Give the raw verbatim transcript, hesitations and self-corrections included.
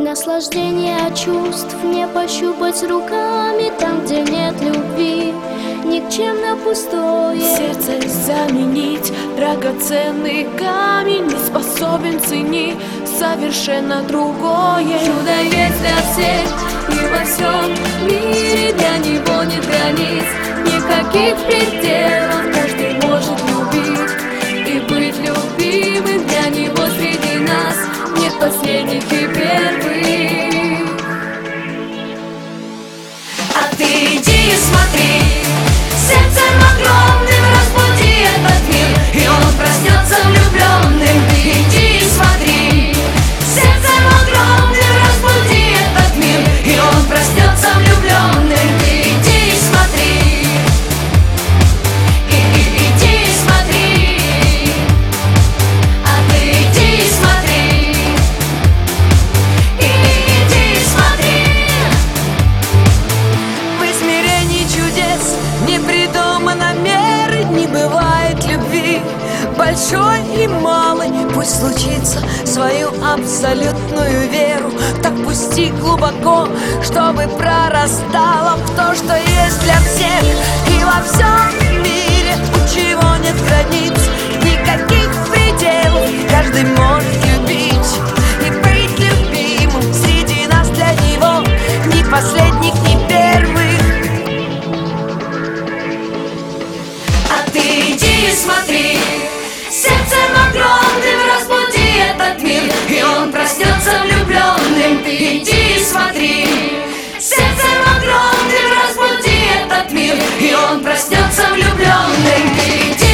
наслаждения чувств не пощупать руками там, где нет любви, никчемно пустое. Сердце заменить драгоценный камень не способен ценить совершенно другое. Чудо есть для всех, и во всем мире для него нет границ, никаких пределов. Каждый может любить и быть любимым. Для него среди нас нет последних и первых. А ты иди и смотри, сердцем огромным разбуди этот мир, и он проснется влюбленным. Ты иди и смотри, сердцем огромным разбуди этот мир, и он проснется влюбленным. Ты иди и смотри, и, и, иди и смотри, а ты иди и смотри, и, и, иди и смотри. В измерении чудес не придумано меры, не бывает любви большой и малой. Пусть случится свою абсолютную веру, так пусти глубоко, чтобы прорастало в то, что есть для всех и во всем мире, у чего нет границ, никаких пределов. Каждый может любить и быть любимым. Среди нас для него ни последних, ни первых. А ты иди и смотри, сердцем огромным разбуди этот мир, и он проснется влюбленным. Ты иди и смотри, сердцем огромным разбуди этот мир, и он проснется влюбленным. Ты иди